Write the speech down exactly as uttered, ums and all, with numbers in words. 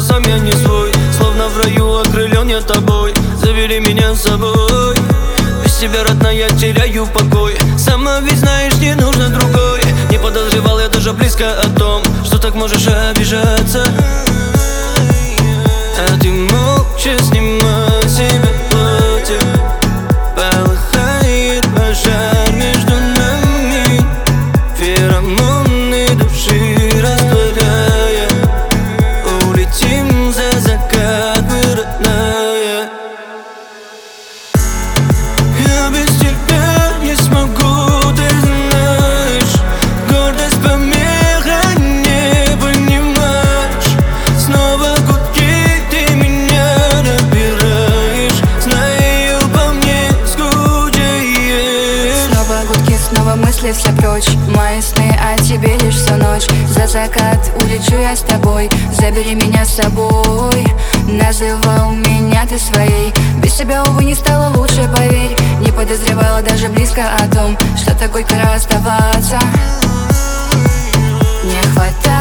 что сам я не свой. Словно в раю окрылен я тобой. Забери меня с собой. Без тебя, родная, я теряю покой. Сама ведь знаешь, не нужно другой. Не подозревал я даже близко о том, что так можешь обижаться. А ты молча снимай себе платье. Полыхает пожар между нами, феромоны души растворяя. Улетим за закат, мы, родная. Я без тебя не смогу, ты знаешь. Гордость помеха, не понимаешь. Снова гудки, ты меня набираешь. Знаю, по мне скучаешь. Снова гудки, снова мысли все прочь. Мои сны о тебе лишь всю ночь. За закат улечу я с тобой. Забери меня с собой. Называл меня ты своей. Без тебя, увы, не стало лучше, поверь. Не подозревала даже близко о том, что так горько расставаться. Не хватает